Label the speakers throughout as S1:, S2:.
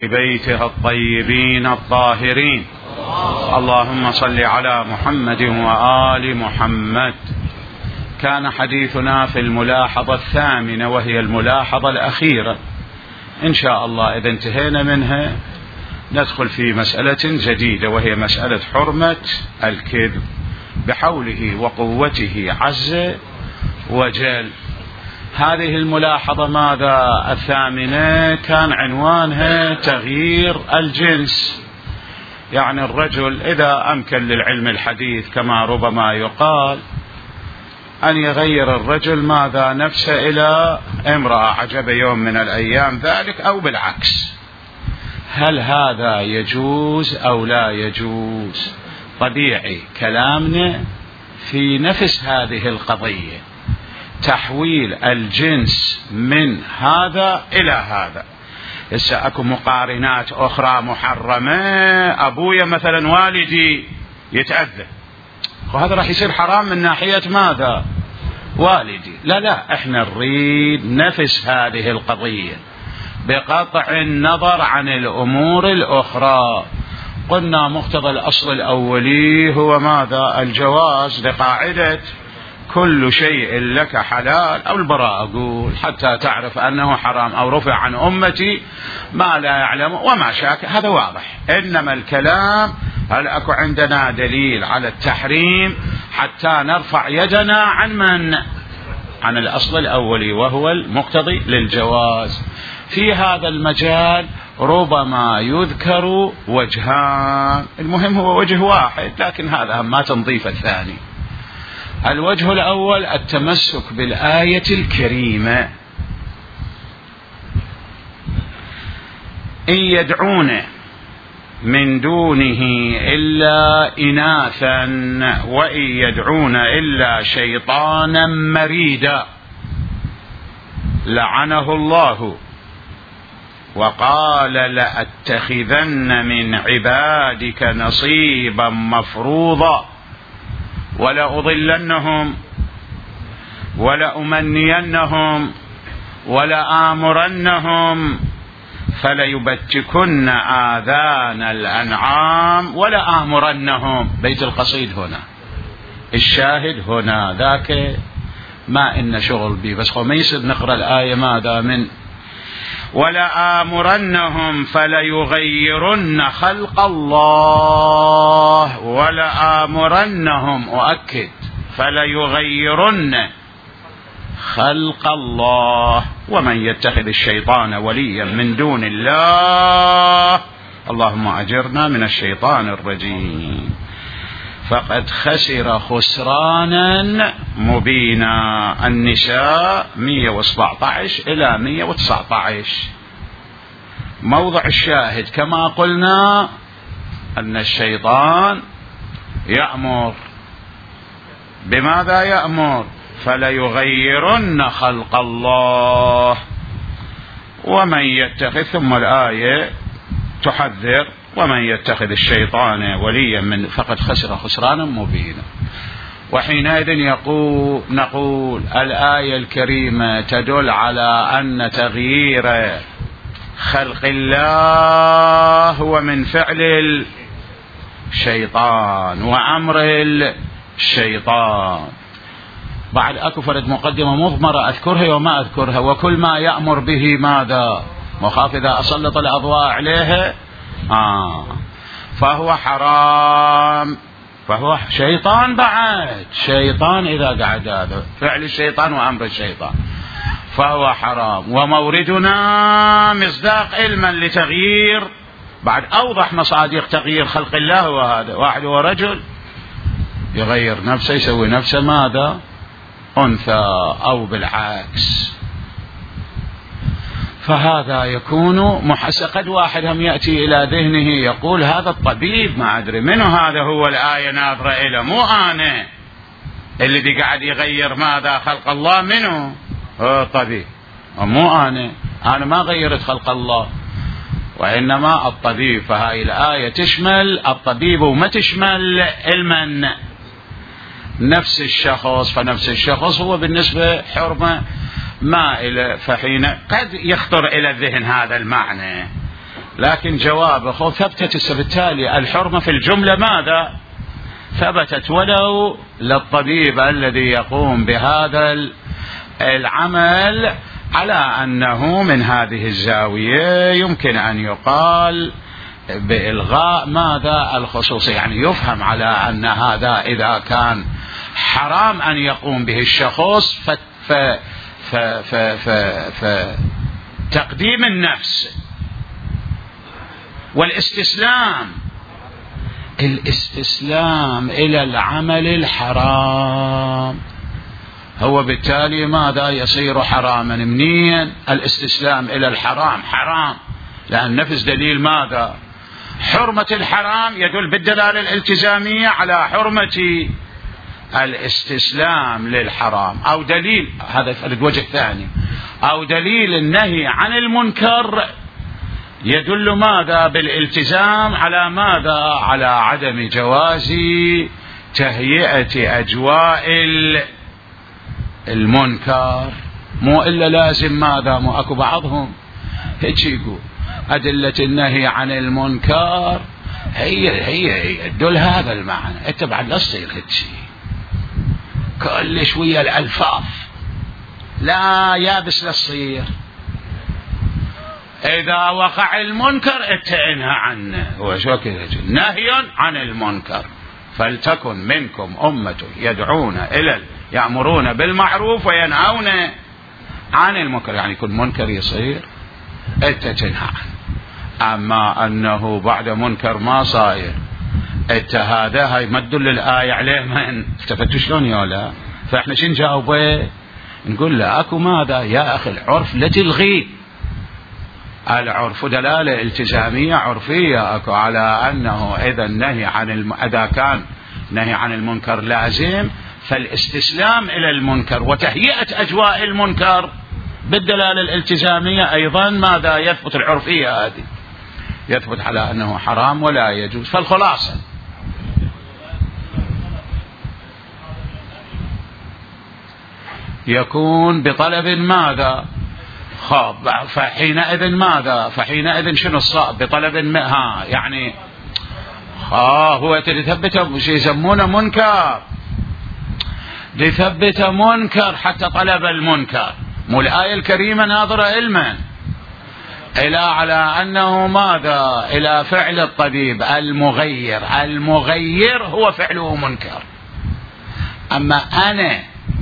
S1: بيته الطيبين الطاهرين. اللهم صل على محمد وآل محمد. كان حديثنا في الملاحظة الثامنة وهي الملاحظة الأخيرة. إن شاء الله إذا انتهينا منها ندخل في مسألة جديدة وهي مسألة حرمة الكذب بحوله وقوته عز وجل. هذه الملاحظة ماذا الثامنة كان عنوانها تغيير الجنس، يعني الرجل إذا أمكن للعلم الحديث كما ربما يقال أن يغير الرجل ماذا نفسه إلى امرأة عجب يوم من الأيام ذلك أو بالعكس، هل هذا يجوز أو لا يجوز؟ طبيعي كلامنا في نفس هذه القضية، تحويل الجنس من هذا إلى هذا. هسه أكو مقارنات أخرى محرمة، أبويا مثلا والدي يتأذى وهذا راح يصير حرام من ناحية ماذا؟ والدي. لا احنا نريد نفس هذه القضية بقطع النظر عن الأمور الأخرى. قلنا مقتضى الأصل الأولي هو ماذا؟ الجواز، لقاعدة كل شيء لك حلال أو البراءة، أقول حتى تعرف أنه حرام أو رفع عن أمتي ما لا يعلم وما شاك، هذا واضح. إنما الكلام هل أكو عندنا دليل على التحريم حتى نرفع يدنا عن من؟ عن الأصل الأولي وهو المقتضي للجواز. في هذا المجال ربما يذكر وجهان، المهم هو وجه واحد لكن هذا ما تنظيف الثاني. الوجه الأول التمسك بالآية الكريمة: إن يدعون من دونه إلا إناثا وإن يدعون إلا شيطانا مريدا لعنه الله وقال لأتخذن من عبادك نصيبا مفروضا ولأضلنهم ولأمنينهم ولآمرنهم فليبتكن آذان الأنعام ولآمرنهم. بيت القصيد هنا، الشاهد هنا ذاك ما إن شغل بي، بس ما يصير نقرأ الآية ماذا من ولآمرنهم فليغيرن خلق الله ولآمرنهم، أؤكد فليغيرن خلق الله ومن يتخذ الشيطان وليا من دون الله اللهم أجرنا من الشيطان الرجيم فقد خسر خسرانا مبينا. النساء 117 إلى 119. موضع الشاهد كما قلنا أن الشيطان يأمر بماذا؟ يأمر فليغيرن خلق الله ومن يتخذ، ثم الآية تحذر ومن يتخذ الشيطان وليا من فقد خسر خسرانا مبينا. وحينئذ نقول الآية الكريمة تدل على أن تغيير خلق الله هو من فعل الشيطان وأمر الشيطان. بعد أكو فرد مقدمة مضمرة أذكرها وما أذكرها، وكل ما يأمر به ماذا؟ مخاف إذا أسلط الأضواء عليها فهو حرام، فهو شيطان. بعد شيطان إذا قعد هذا فعل الشيطان وأمر الشيطان فهو حرام. وموردنا مصداق علما لتغيير، بعد أوضح مصادق تغيير خلق الله هو هذا. واحد هو رجل يغير نفسه، يسوي نفسه ماذا؟ أنثى أو بالعكس، فهذا يكون محسن. قد واحد هم يأتي إلى ذهنه يقول هذا الطبيب ما أدري منه، هذا هو الآية ناظرة إلى، مو أنا اللي قاعد يغير ماذا؟ خلق الله. منه؟ طبيب، مو أنا ما غيرت خلق الله وإنما الطبيب. فهاي الآية تشمل الطبيب وما تشمل المن نفس الشخص، فنفس الشخص هو بالنسبة حرمة مائلة. فحين قد يخطر إلى الذهن هذا المعنى لكن جوابه ثبتت، بالتالي الحرمة في الجملة ماذا؟ ثبتت، ولو للطبيب الذي يقوم بهذا العمل على أنه من هذه الزاوية يمكن أن يقال بإلغاء ماذا؟ الخصوصية، يعني يفهم على أن هذا إذا كان حرام أن يقوم به الشخص فتقديم النفس الاستسلام إلى العمل الحرام هو بالتالي ماذا؟ يصير حراما. منين الاستسلام إلى الحرام؟ حرام، لأن نفس دليل ماذا؟ حرمة الحرام يدل بالدلالة الالتزامية على حرمة الاستسلام للحرام، أو دليل، هذا الوجه الثاني، أو دليل النهي عن المنكر يدل ماذا؟ بالالتزام على ماذا؟ على عدم جواز تهيئة أجواء المنكر. مو إلا لازم ماذا؟ مو أكو بعضهم هيك يقول أدلة النهي عن المنكر هي تدل هذا المعنى. أنت بعد لا تصير هيك كل شوية الألفاظ لا يابس لا تصير. إذا وقع المنكر انهى عنه، هو شو كذا؟ نهي عن المنكر، فلتكن منكم أمة يدعون يأمرون بالمعروف وينهون عن المنكر، يعني كل منكر يصير انت تنهى عنه. أما أنه بعد منكر ما صاير انت هاي ما تدل الآية عليه. من استفدتوا شلون يا لا؟ فإحنا شو نجاوبه؟ نقول له أكو ماذا يا أخي؟ العرف لا تلغي، العرف دلالة التزامية عرفية أكو على أنه إذا النهي عن إذا كان نهي عن المنكر لازم، فالاستسلام إلى المنكر وتهيئة أجواء المنكر بالدلالة الالتزامية أيضا ماذا؟ يثبت العرفية هذه، يثبت على أنه حرام ولا يجوز. فالخلاصة يكون بطلب ماذا؟ خاب، فحينئذ ماذا؟ فحينئذ شنو الصائب؟ بطلب يعني هو يثبت شيء يسمونه منكر، ليثبت منكر حتى طلب المنكر. مو الآية الكريمة ناظرة علما إلى على أنه ماذا؟ إلى فعل الطبيب المغير هو فعله منكر. أما أنا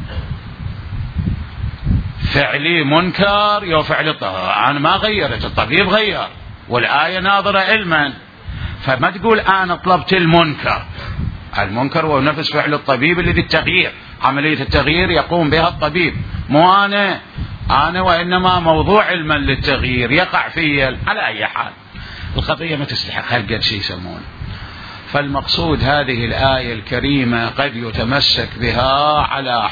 S1: فعلي منكر يو فعل أنا ما غيرت، الطبيب غير، والآية ناظرة علما. فما تقول أنا طلبت المنكر هو نفس فعل الطبيب الذي التغيير، عملية التغيير يقوم بها الطبيب، مو أنا وإنما موضوع علما للتغيير يقع فيه. على أي حال القضية ما تستحق هالقد شيء يسمونه. فالمقصود هذه الآية الكريمة قد يتمسك بها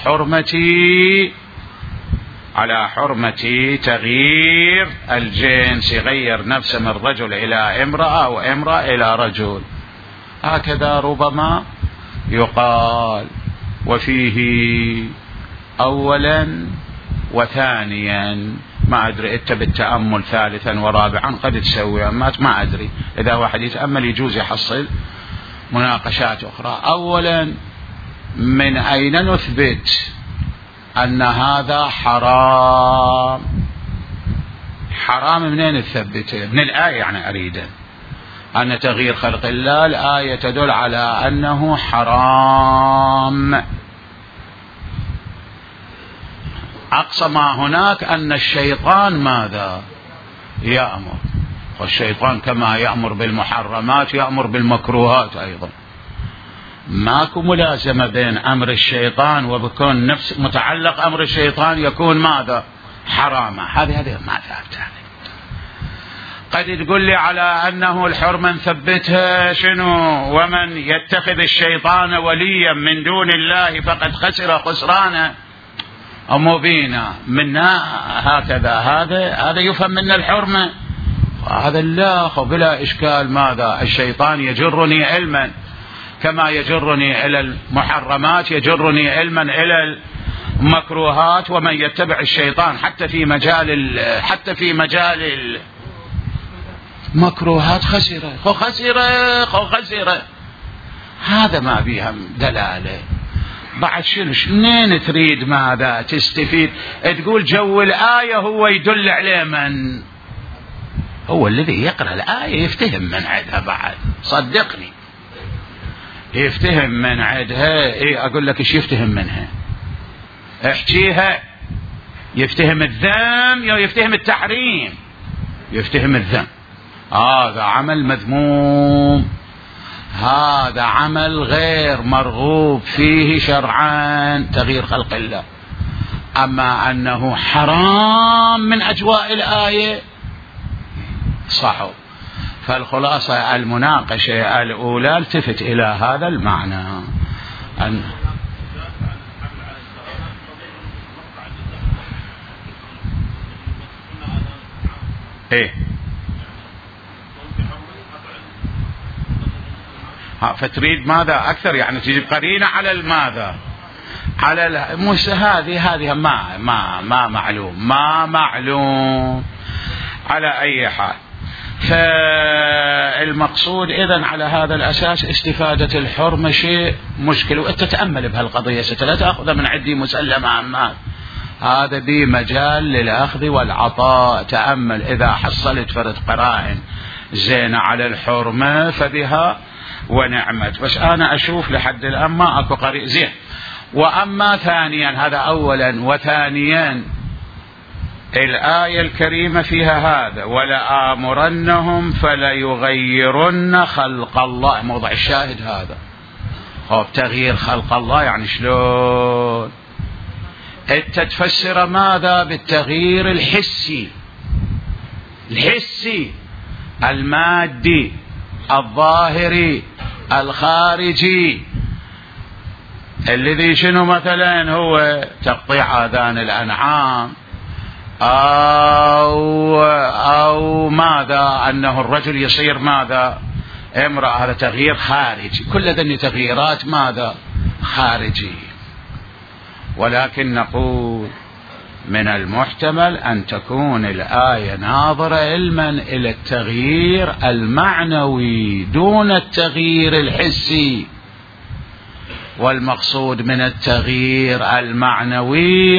S1: على حرمة تغيير الجنس، يغير نفسه من رجل إلى امرأة وامرأة إلى رجل، هكذا ربما يقال. وفيه أولا وثانيا، ما أدري أنت بالتأمل ثالثا ورابعا قد تسوي، ما أدري، إذا واحد يتأمل يجوز يحصل مناقشات أخرى. أولا، من أين نثبت أن هذا حرام؟ منين نثبته؟ من الآية يعني أريد أن تغيير خلق الله الآية تدل على أنه حرام. أقصى ما هناك أن الشيطان ماذا؟ يأمر، والشيطان كما يأمر بالمحرمات يأمر بالمكروهات أيضا. ماكو ملازمة بين أمر الشيطان وبكون نفس متعلق أمر الشيطان يكون ماذا؟ حراما. هذه ما ثابتة. قد تقول لي على أنه الحرمة نثبتها شنو؟ ومن يتخذ الشيطان وليا من دون الله فقد خسر خسرانا مبينا. منا هكذا هذا يفهم من الحرمة، هذا لا بلا إشكال. ماذا؟ الشيطان يجرني علما كما يجرني إلى المحرمات، يجرني علما إلى المكروهات. ومن يتبع الشيطان حتى في مجال مكروهات خسرة هذا ما بيها دلالة. بعد منين تريد ماذا تستفيد؟ تقول جو الآية هو يدل عليه من هو الذي يقرأ الآية يفتهم من عدها، بعد صدقني يفتهم من عدها. ايه أقول لك ايش يفتهم منها؟ احكيها. يفتهم الذم يا يفتهم التحريم؟ يفتهم الذم. هذا عمل مذموم، هذا عمل غير مرغوب فيه شرعا، تغيير خلق الله. أما أنه حرام من أجواء الآية صحوا. فالخلاصة المناقشة الأولى التفت إلى هذا المعنى أن إيه فتريد ماذا أكثر؟ يعني تجيب قرينة على الماذا؟ على مش هذه ما معلوم على أي حال. فالمقصود إذن على هذا الأساس استفادة الحرمة شيء مشكل، وأنت تتأمل بهالقضية لا تأخذ من عندي مسلمة عما هذا بي مجال للأخذ والعطاء. تأمل إذا حصلت فرد قرائن زينة على الحرمة فبها ونعمت، بس أنا أشوف لحد الآن ما أكو قريء زين. وأما ثانيا هذا أولا، وثانيا الآية الكريمة فيها هذا ولآمرنهم فليغيرن خلق الله، موضع الشاهد هذا. تغيير خلق الله يعني شلون؟ انت تفسر ماذا؟ بالتغيير الحسي المادي الظاهري الخارجي، الذي شنو مثلا هو تقطيع آذان الأنعام أو ماذا أنه الرجل يصير ماذا امرأة، هذا تغيير خارجي. كل ذني تغييرات ماذا خارجي. ولكن نقول من المحتمل أن تكون الآية ناظرة علما إلى التغيير المعنوي دون التغيير الحسي. والمقصود من التغيير المعنوي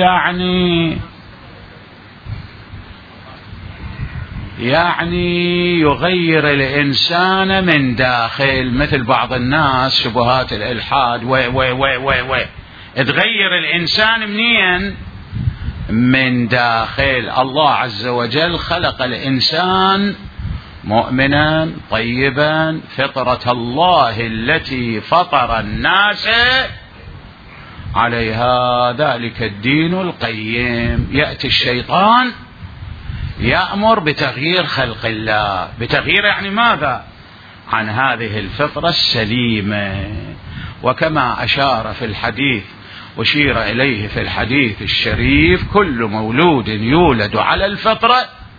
S1: يعني يغير الإنسان من داخل، مثل بعض الناس شبهات الإلحاد تغير الإنسان منين؟ من داخل. الله عز وجل خلق الإنسان مؤمنا طيبا، فطرة الله التي فطر الناس عليها، ذلك الدين القيم. يأتي الشيطان يأمر بتغيير خلق الله، بتغيير يعني ماذا؟ عن هذه الفطرة السليمة. وكما أشار في الحديث أشير إليه في الحديث الشريف: كل مولود يولد على الفطرة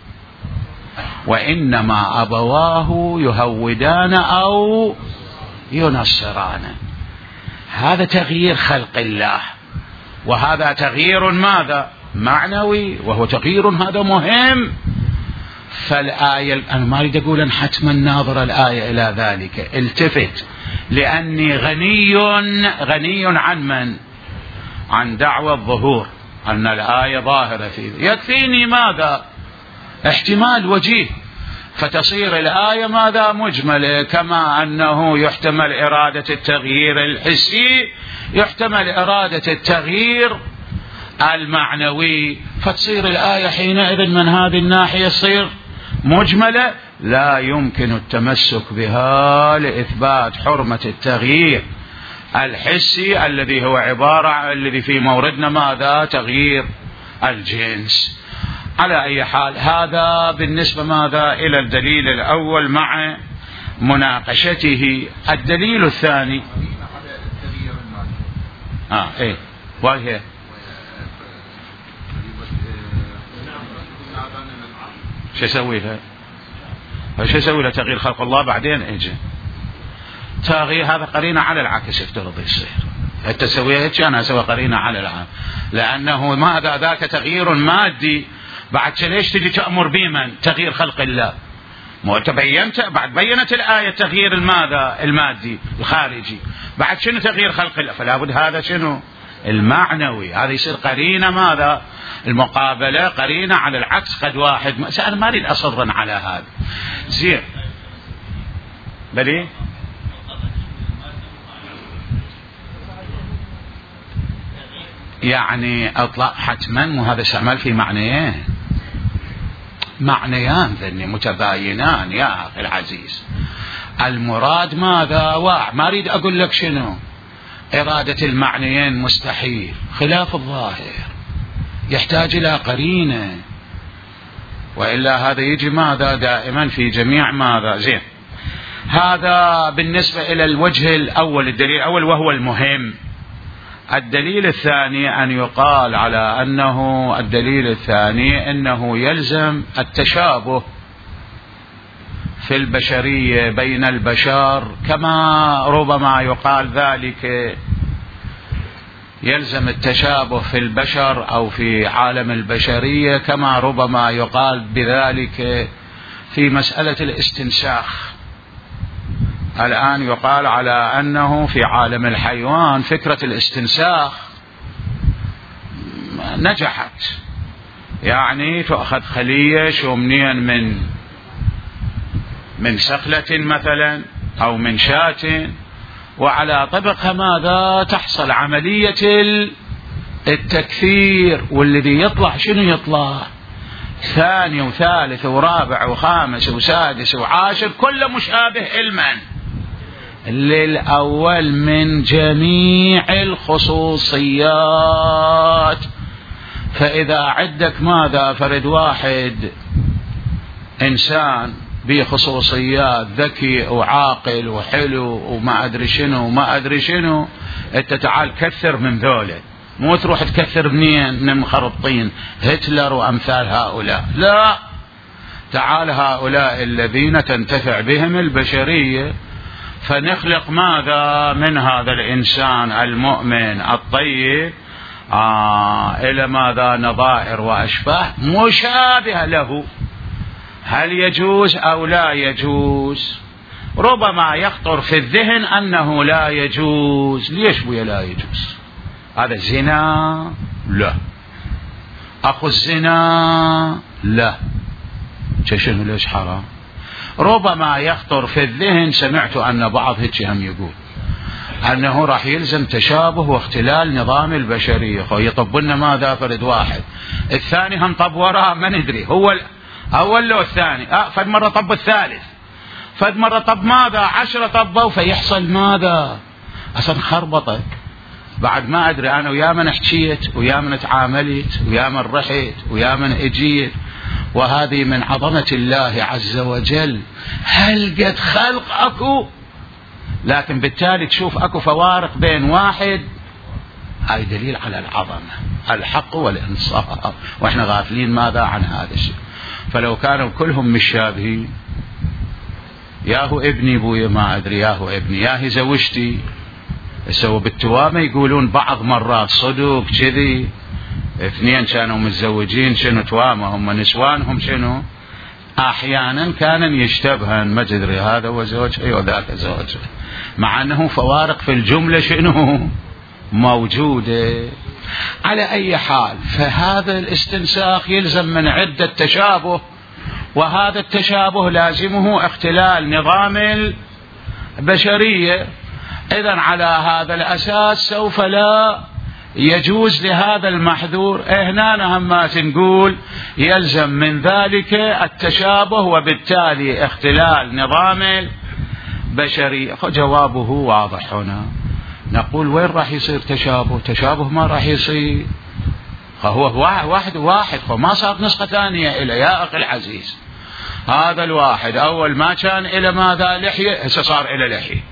S1: وإنما أبواه يهودان أو ينصران. هذا تغيير خلق الله، وهذا تغيير ماذا؟ معنوي، وهو تغيير هذا مهم. فالآية أنا ما أريد أقول أن حتما ناظر الآية إلى ذلك، التفت، لأني غني عن من؟ عن دعوى الظهور، أن الآية ظاهرة فيه. يكفيني ماذا؟ احتمال وجيه، فتصير الآية ماذا؟ مجملة. كما أنه يحتمل إرادة التغيير الحسي، يحتمل إرادة التغيير المعنوي، فتصير الآية حينئذ من هذه الناحية تصير مجملة، لا يمكن التمسك بها لإثبات حرمة التغيير الحسي الذي هو عبارة الذي في موردنا ماذا؟ تغيير الجنس. على أي حال هذا بالنسبة ماذا؟ إلى الدليل الأول مع مناقشته. الدليل الثاني إيه وهي شو يسوي لها تغيير خلق الله؟ بعدين اجي تغيير هذا قرينة على العكس يفترض يصير. انت سويت انا اسوي قرينة على العكس، لانه ماذا؟ ذاك تغيير مادي. بعد ليش تجي تأمر بمن؟ تغيير خلق الله. مو تبينت بعد بينت الآية تغيير ماذا المادي الخارجي، بعد شنو تغيير خلق الله، فلا بد هذا شنو المعنوي، هذا يصير قرينة ماذا المقابلة، قرينة على العكس. قد واحد أنا ما أريد أصرا على هذا زين بلي يعني أطلع حتما، وهذا استعمال في معنيين، معنيان ذني متباينان يا أخي العزيز. المراد ماذا واحد، ما أريد أقول لك شنو إرادة المعنيين مستحيل، خلاف الظاهر يحتاج إلى قرينة، وإلا هذا يجي ماذا دائما في جميع ماذا زين. هذا بالنسبة إلى الوجه الأول، الدليل الأول وهو المهم. الدليل الثاني أن يقال على أنه الدليل الثاني أنه يلزم التشابه في البشرية بين البشر، كما ربما يقال ذلك يلزم التشابه في البشر أو في عالم البشرية، كما ربما يقال بذلك في مسألة الاستنساخ. الآن يقال على أنه في عالم الحيوان فكرة الاستنساخ نجحت، يعني تأخذ خلية شومنيا من سخلة مثلا أو من شاة، وعلى طبقها ماذا تحصل عملية التكثير، والذي يطلع شنو يطلع ثاني وثالث ورابع وخامس وسادس وعاشر كله مشابه علما للأول من جميع الخصوصيات. فإذا عندك ماذا فرد واحد إنسان بخصوصيات ذكي وعاقل وحلو وما أدري شنو وما أدري شنو، أنت تعال كثر من ذولا، مو تروح تكثر منين من المخربطين هتلر وأمثال هؤلاء، لا، تعال هؤلاء الذين تنتفع بهم البشرية، فنخلق ماذا من هذا الإنسان المؤمن الطيب إلى ماذا نظائر وأشباه مشابهة له. هل يجوز أو لا يجوز؟ ربما يخطر في الذهن أنه لا يجوز. ليش بويا لا يجوز؟ هذا الزنا؟ لا. أخو الزنا؟ لا. شنو ليش حرام؟ ربما يخطر في الذهن، سمعت أن بعض هيك هم يقول أنه راح يلزم تشابه واختلال نظام البشرية، يطب لنا ماذا فرد واحد، الثاني هم طب وراه ما ندري هو أول لو الثاني، فد مرة طب الثالث، فد مرة طب ماذا 10 طبوا، فيحصل ماذا أصلا خربطت. بعد ما أدري أنا ويا من حكيت ويا من تعاملت ويا من رحت ويا من اجيت، وهذه من عظمة الله عز وجل. هل قد خلق أكو، لكن بالتالي تشوف أكو فوارق بين واحد، هاي دليل على العظمة، الحق والإنصاف، وإحنا غافلين ماذا عن هذا الشيء. فلو كانوا كلهم مشابهين، ياهو ابني بويا ما أدري، ياهو ابني ياهي زوجتي، سووا بالتوامة يقولون بعض مرات صدق كذي، اثنين كانوا متزوجين شنو توامة، هم نسوانهم شنو أحيانا كان يشتبهن، ما تدري هذا وزوجها وذاك زوجها، مع أنه فوارق في الجملة شنو موجودة. على أي حال، فهذا الاستنساخ يلزم من عدة تشابه، وهذا التشابه لازمه اختلال نظام البشرية. إذن على هذا الأساس سوف لا يجوز لهذا المحذور. هنا همات نقول يلزم من ذلك التشابه، وبالتالي اختلال نظام البشرية. فجوابه واضح هنا. نقول وين راح يصير تشابه؟ تشابه ما راح يصير، فهو واحد فما صار نسخة ثانية إلى يا أخي العزيز. هذا الواحد أول ما كان إلى ماذا لحية، هسه صار إلى لحية،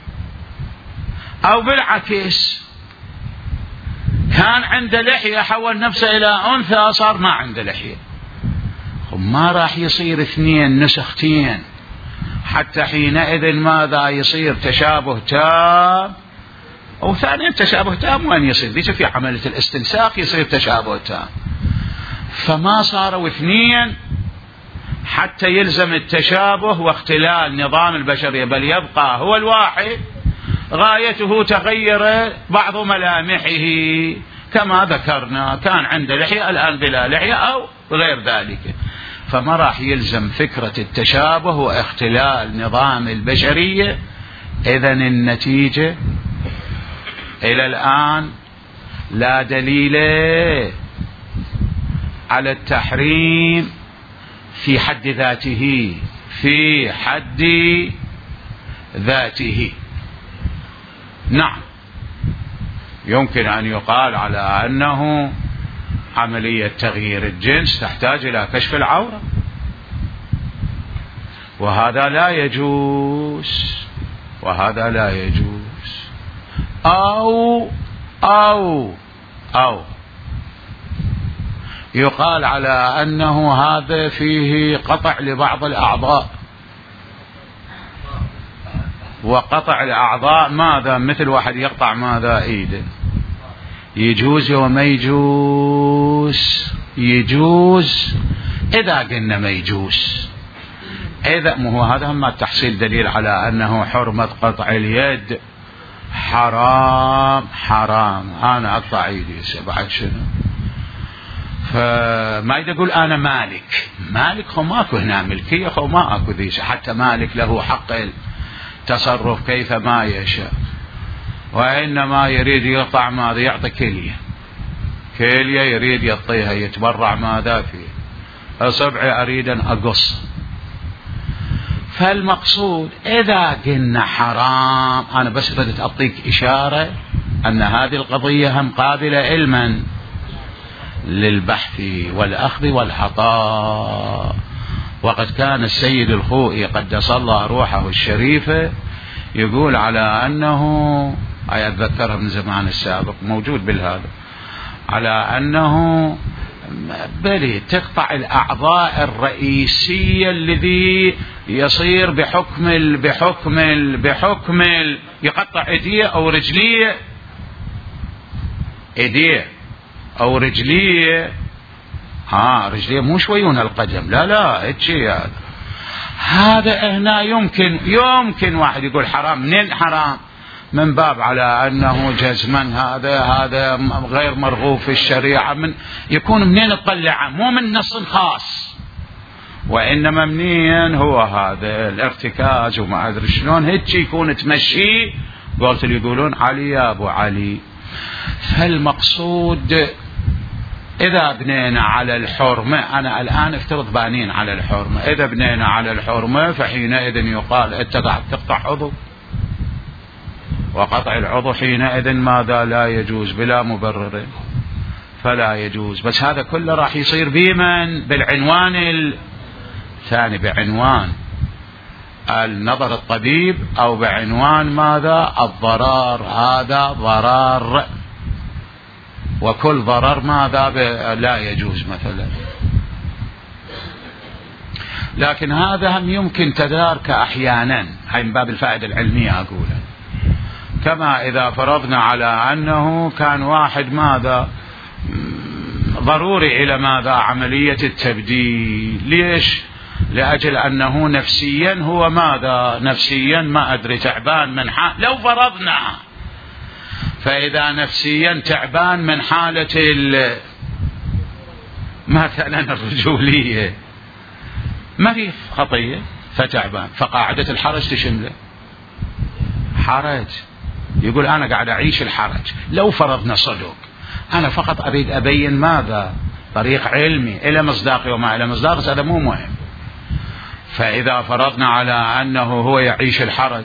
S1: أو بالعكس كان عنده لحية حول نفسه إلى أنثى صار ما عنده لحية. ما راح يصير اثنين نسختين، حتى حينئذ ماذا يصير تشابه تام. أو ثانيا تشابه تام وين يصير؟ ديش في عملية الاستنساخ يصير تشابه تام. فما صاروا اثنين حتى يلزم التشابه واختلال نظام البشرية، بل يبقى هو الواحد غايته تغير بعض ملامحه كما ذكرنا، كان عنده لحية الآن بلا لحية أو غير ذلك. فما راح يلزم فكرة التشابه واختلال نظام البشرية. إذن النتيجة إلى الآن لا دليل على التحريم في حد ذاته، في حد ذاته. نعم، يمكن أن يقال على أنه عملية تغيير الجنس تحتاج إلى كشف العورة، وهذا لا يجوز، وهذا لا يجوز. أو يقال على أنه هذا فيه قطع لبعض الأعضاء، وقطع الأعضاء ماذا؟ مثل واحد يقطع ماذا؟ إيده. يجوز وما يجوز؟ يجوز إذا قلنا ما يجوز. إذا ما هو هذا هم التحصيل دليل على أنه حرمة قطع اليد حرام. حرام أنا أقطع إيدي بعد شنو؟ فما يقول أنا مالك، مالك هو ماكو هنا ملكية، هو ما أكو ذي، حتى مالك له حق التصرف كيف ما يشاء، وإنما يريد يقطع ماذا؟ يعطي كلية يريد يعطيها، يتبرع ماذا فيه، أصبعي أريد أن أقص. فالمقصود إذا قلنا حرام، أنا بس بدأت أعطيك إشارة أن هذه القضية هم قابلة علما للبحث والأخذ والعطاء. وقد كان السيد الخوئي قدس الله روحه الشريفة يقول على أنه، أتذكرها من زمان السابق موجود بالهذا، على أنه بلي تقطع الأعضاء الرئيسية الذي يصير بحكم يقطع ايديه او رجليه، ايديه او رجليه، رجليه مو شويون القدم، لا هيك هذا هنا يمكن واحد يقول حرام. منين حرام؟ من باب على أنه جزما هذا غير مرغوب في الشريعة، من يكون منين تطلعه؟ مو من نص خاص، وإنما منين هو هذا الارتكاز وما أدري شلون هيك يكون تمشي. قلت اللي يقولون علي يا أبو علي. فالمقصود إذا بنينا على الحرمة، أنا الآن افترض بانين على الحرمة، إذا بنينا على الحرمة فحينئذ يقال أنت قاعد تقطع عضو، وقطع العضو حينئذ ماذا؟ لا يجوز بلا مبرر، فلا يجوز. بس هذا كله راح يصير بمن؟ بالعنوان الثاني، بعنوان النظر الطبيب، أو بعنوان ماذا؟ الضرر. هذا ضرر، وكل ضرر ماذا؟ لا يجوز مثلا. لكن هذا هم يمكن تداركه أحيانا، هاي من باب الفائدة العلمية أقولها. كما إذا فرضنا على أنه كان واحد ماذا؟ ضروري إلى ماذا؟ عملية التبديل. ليش؟ لأجل أنه نفسيا هو ماذا؟ نفسيا ما أدري تعبان من لو فرضنا، فإذا نفسيا تعبان من حالة مثلا الرجولية، ما في خطية فتعبان، فقاعدة الحرج تشمله حرج. يقول أنا قاعد أعيش الحرج. لو فرضنا صدق، أنا فقط أريد أبين ماذا؟ طريق علمي إلى مصداقي وما إلى مصداقي، هذا مو مهم. فإذا فرضنا على أنه هو يعيش الحرج،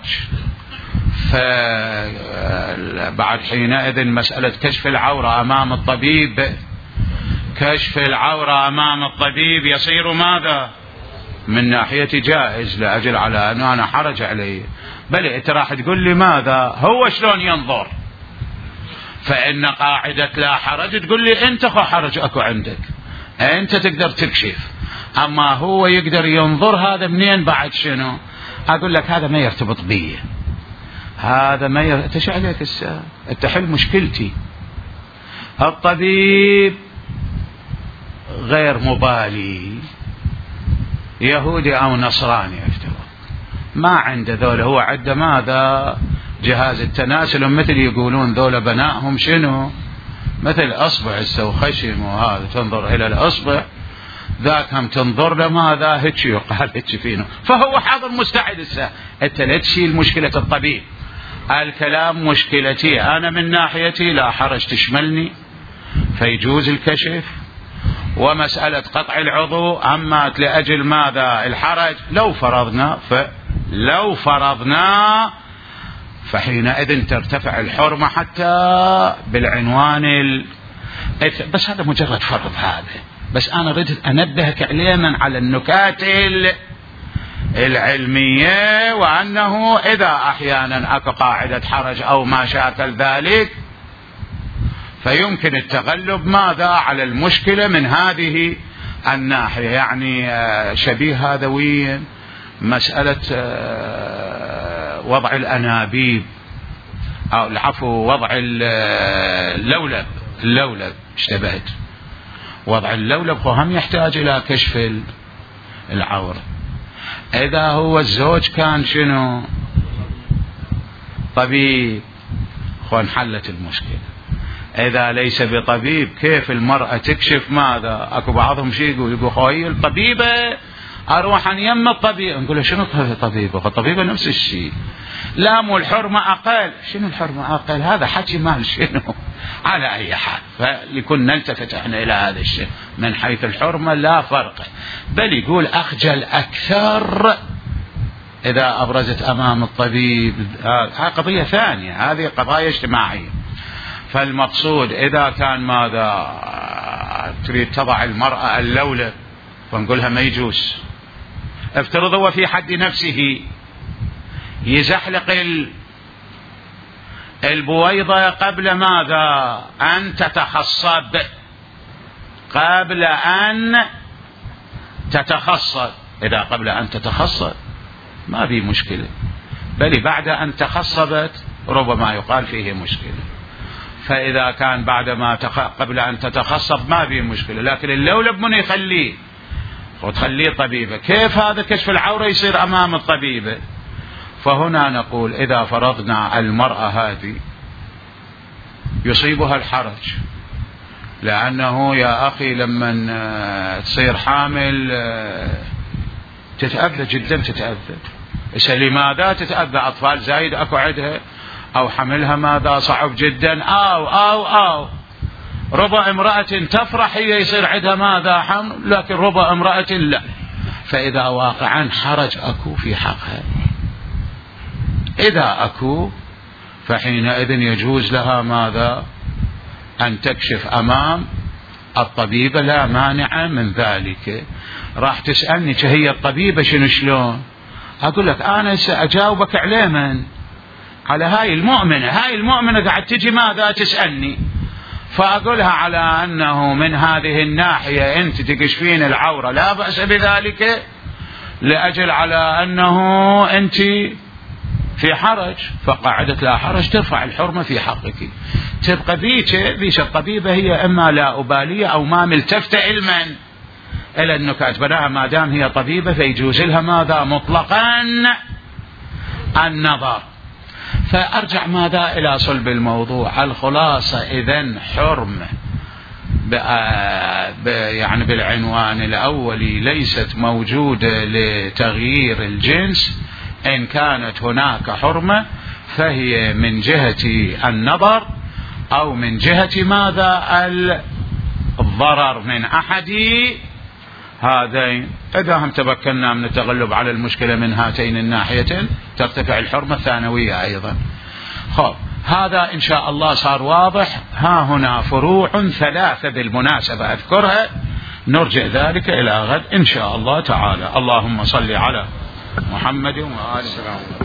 S1: فبعد حينئذ مسألة كشف العورة أمام الطبيب، كشف العورة أمام الطبيب يصير ماذا؟ من ناحية جائز، لأجل على أنه أنا حرج عليه. بل أنت راح تقول لي ماذا؟ هو شلون ينظر؟ فإن قاعدة لا حرج تقول لي أنت خو حرج أكو عندك، أنت تقدر تكشف، أما هو يقدر ينظر. هذا منين بعد شنو؟ أقول لك هذا ما يرتبط بي، هذا ما أنت شو عليك الساعة؟ أنت حل مشكلتي. الطبيب غير مبالي، يهودي أو نصراني افترض، ما عنده ذولا، هو عنده ماذا؟ جهاز التناسل، مثل يقولون ذولا بنائهم شنو؟ مثل أصبع السوخشم، وهذا تنظر إلى الأصبع، ذاك هم تنظر لماذا؟ هيك يقال هيك فينه، فهو حاضر مستعد. أنت لا تشيل مشكلة الطبيب، الكلام مشكلتي أنا من ناحيتي لا حرج تشملني، فيجوز الكشف. ومسألة قطع العضو أما لأجل ماذا الحرج، لو فرضنا فحينئذ ترتفع الحرمة حتى بالعنوان بس هذا مجرد فرض هذا، بس أنا أريد أنبهك علينا على النكات العلمية، وأنه إذا أحيانا أكو قاعدة حرج أو ما شاكل ذلك فيمكن التغلب ماذا على المشكلة من هذه الناحية. يعني شبيه هذا وين مسألة وضع الأنابيب أو العفو وضع اللولب اشتبهت، وضع اللولب هم يحتاج إلى كشف العورة. إذا هو الزوج كان شنو طبيب انحلت المشكلة. إذا ليس بطبيب كيف المرأة تكشف ماذا؟ أكو بعضهم شيء يقول خوي الطبيبة أروح عن يم الطبيب، نقول له شنو طبيبة؟ الطبيبة نفس الشيء. لا مو الحرمة أقل، شنو الحرمة أقل؟ هذا حكي مال شنو؟ على أي حال فلكن نلتفت احنا إلى هذا الشيء من حيث الحرمة لا فرق، بل يقول أخجل أكثر إذا أبرزت أمام الطبيب. هذه قضية ثانية، هذه قضايا اجتماعية. فالمقصود إذا كان ماذا تريد تضع المرأة اللولب فنقولها ما يجوز. افترض هو في حد نفسه يزحلق البويضة قبل ماذا أن تتخصب، قبل أن تتخصب. إذا قبل أن تتخصب ما في مشكلة، بل بعد أن تخصبت ربما يقال فيه مشكلة. فإذا كان بعد ما قبل أن تتخصب ما في مشكلة، لكن اللولب من يخليه وتخليه طبيبة، كيف هذا كشف العورة يصير أمام الطبيبة؟ فهنا نقول إذا فرضنا المرأة هذه يصيبها الحرج، لأنه يا أخي لما تصير حامل تتأذى جدا، تتأذى. لماذا تتأذى؟ أطفال زايد أكو عندها، أو حملها ماذا صعب جدا، أو ربع امرأة تفرح هي يصير عندها ماذا حمل، لكن ربع امرأة لا. فإذا واقعا حرج أكو في حقها، إذا أكو فحينئذ يجوز لها ماذا أن تكشف أمام الطبيبة، لا مانع من ذلك. راح تسألني هي الطبيبة شلون؟ أقول لك أنا سأجاوبك عليها على هاي المؤمنة قاعد تجي ماذا تسألني، فأقولها على أنه من هذه الناحية أنت تكشفين العورة لا بأس بذلك، لأجل على أنه أنت في حرج، فقاعدة لا حرج ترفع الحرمة في حقك. تبقى ذيك الطبيبة هي إما لا أبالية أو ما ملتفتة علما إلى النكات، بناها ما دام هي طبيبة فيجوز لها ماذا مطلقا النظر. فأرجع ماذا إلى صلب الموضوع. الخلاصة إذن حرمة يعني بالعنوان الأولي ليست موجودة لتغيير الجنس. إن كانت هناك حرمة فهي من جهة النظر أو من جهة ماذا الضرر من أحد هذين. إذا هم تمكنا من التغلب على المشكلة من هاتين الناحيتين ترتفع الحرمة الثانوية أيضا. هذا إن شاء الله صار واضح. ها هنا فروع 3 بالمناسبة أذكرها، نرجع ذلك إلى غد إن شاء الله تعالى. اللهم صل على محمد وآله.